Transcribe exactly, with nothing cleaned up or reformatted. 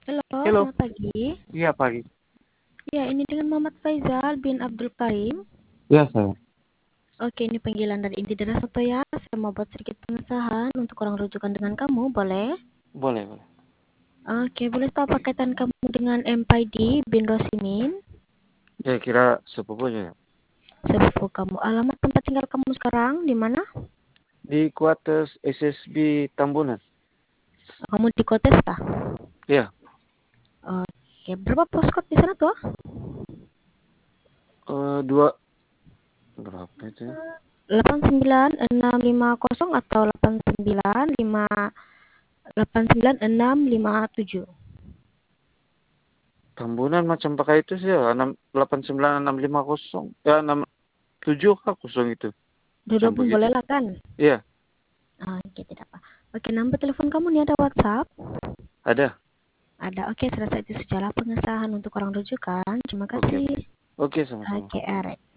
Halo, Halo, selamat pagi. iya pagi. Ya, ini dengan Muhammad Faizal bin Abdul Karim. Iya saya. Oke, ini panggilan dari inti Deras Soto ya. Saya mau buat sedikit pengesahan untuk orang rujukan dengan kamu, boleh? Boleh, boleh. Oke, boleh tahu apa kaitan kamu dengan M P I D bin Rosimin? Ya kira sepupunya ya. Sepupu kamu. Alamat tempat tinggal kamu sekarang di mana? Di Kuartes S S B Tambunan. Kamu di Kotes kah? Iya. Oke, berapa postcode di sana tuh? Eh dua berapa itu ya? delapan sembilan enam lima nol atau delapan sembilan lima delapan sembilan enam lima tujuh? Tambunan macam pakai itu sih ya. enam delapan sembilan enam lima nol. Ya enam tujuh kah kosong itu. Macam Dua pun begitu. boleh lah kan? Iya, Oke, tidak apa. Oke, nomor telepon kamu nih ada WhatsApp? ada. Ada. Oke, selesai itu sejarah pengesahan untuk orang rujukan. Terima Oke, kasih. oke. Oke, sama-sama. Oke, alright.